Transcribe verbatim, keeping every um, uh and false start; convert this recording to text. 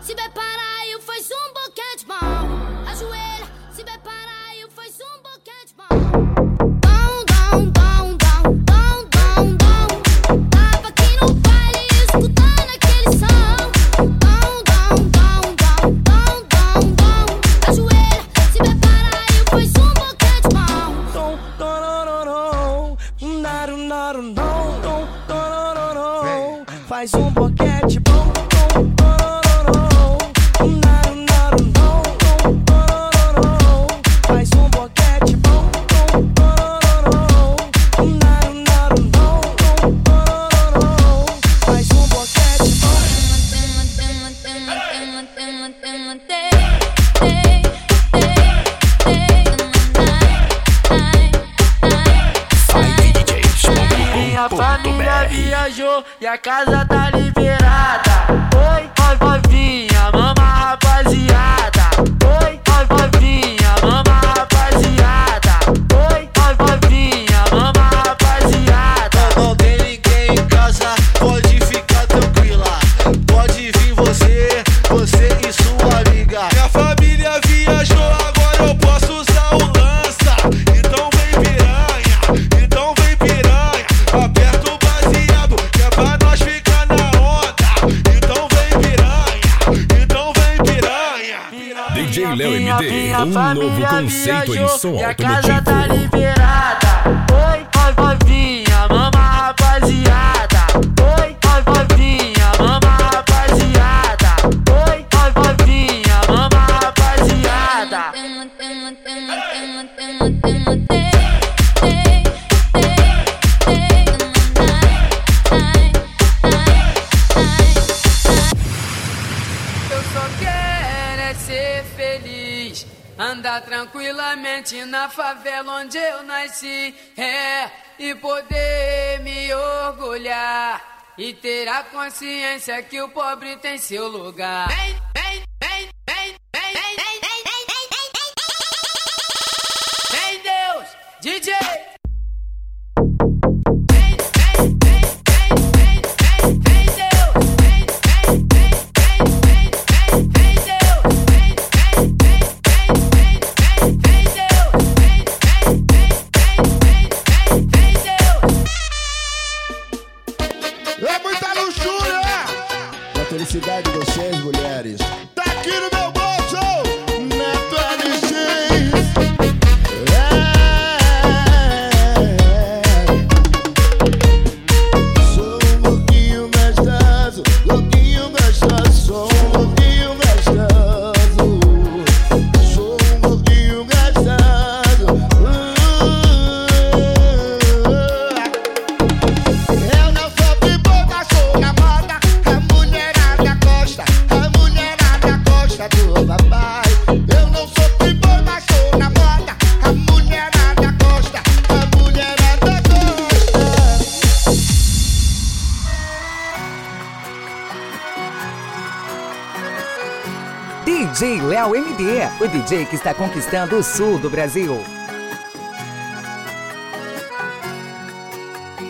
se prepara e faz um boquete bom. Ajoelha, se prepara e faz um boquete bom. Dom, dom, dom, dom, dom, dom, dom. Tava aqui no baile escutando aquele som. Dom, dom, dom, dom, dom, dom, dom. Ajoelha, se prepara e faz um boquete bom. Dom, dorororô, naru, naru, dom, dom, dorororô. Faz um boquete bom. Minha família viajou e a casa tá liberada. Oi, vai, vai, vinha, mama rapaziada. Oi, vai, vai, vinha, mama rapaziada. Oi, vai, vai, vinha, mama rapaziada. Não tem ninguém em casa, pode ficar tranquila. Pode vir você, você e sua amiga. Minha família viajou, agora eu posso usar o lança. Então vem piranha, então vem piranha. Aperta o baseado, que é pra nós ficar na onda. Então vem piranha, então vem piranha. D J Léo M D, um novo conceito em som e a casa tá automotivo. liberada. Oi, vai, vai, vinha, mama rapaziada. Oi, vai, vai, vinha, mama rapaziada. Oi, vai, vai, vinha, mama rapaziada. Eu só quero é ser feliz, andar tranquilamente na favela onde eu nasci, é, e poder me orgulhar e ter a consciência que o pobre tem seu lugar. Vem, vem, vem, vem, vem, vem, vem, vem, vem, Deus, D J. É muita luxúria! A felicidade de vocês, mulheres. Tá aqui no meu bolso! Neto L X! É. Sou um louquinho gostoso, louquinho gostoso. Sou um louquinho gostoso. Sou um louquinho gostoso. Eu não sou playboy, mas sou na moda. A mulherada gosta, a mulherada gosta do papai. Eu não sou playboy, mas sou na moda. A mulherada gosta, a mulherada gosta. D J Léo M D, o D J que está conquistando o sul do Brasil.